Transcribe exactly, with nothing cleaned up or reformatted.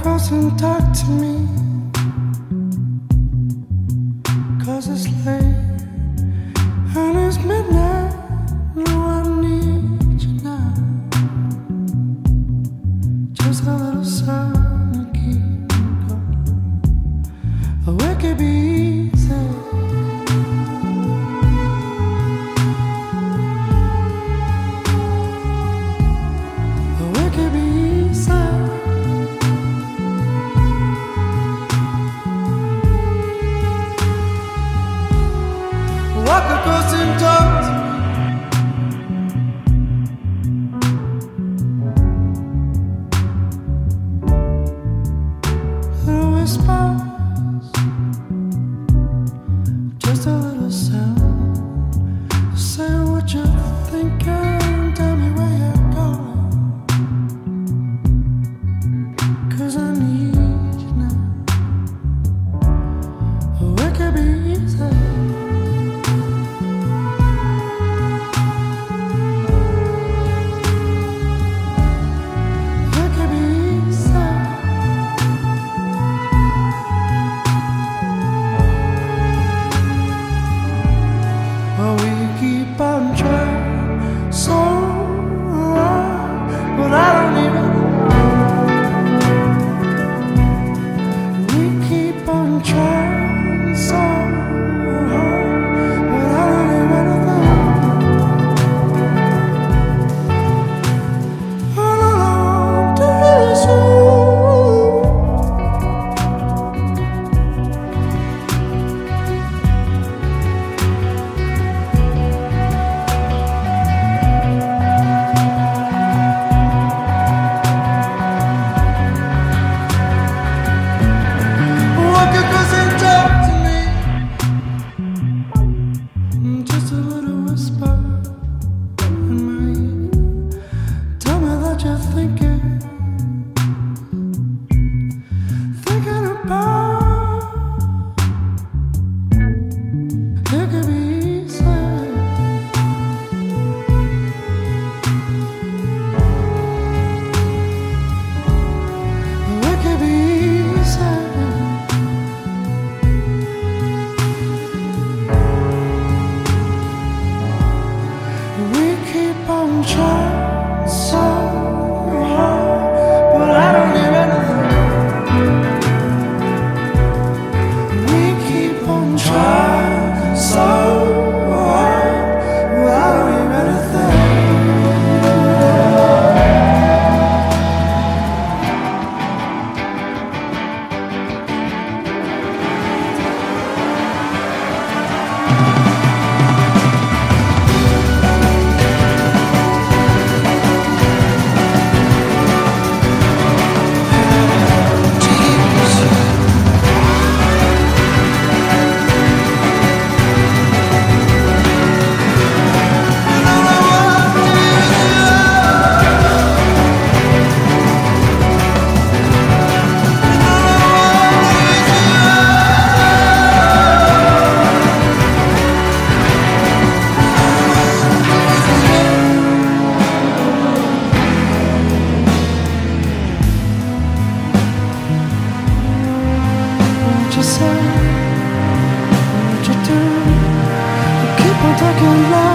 across and talk to me, 'cause it's late and it's midnight. No, I need you now. Just a little sun to keep me going. Oh, it could be easy. Oh, it could be easy. Walk across and talk to me. Little whispers, just a little sound. Say what you're thinking, tell me where you're going, 'cause I need you now. Oh, it could be easy. Well, we keep on trying so hard, but I don't even know. We keep on trying so hard, but I don't even know. All alone to you. Walk across and talk to me. Just a little whisper in my ear. Tell me that you're thinking, thinking about. It could be easy. It could be easy. We keep on trying so hard, but I don't even know. We keep on trying so hard, but I don't even think. What you say, what you do, you keep on talking loud.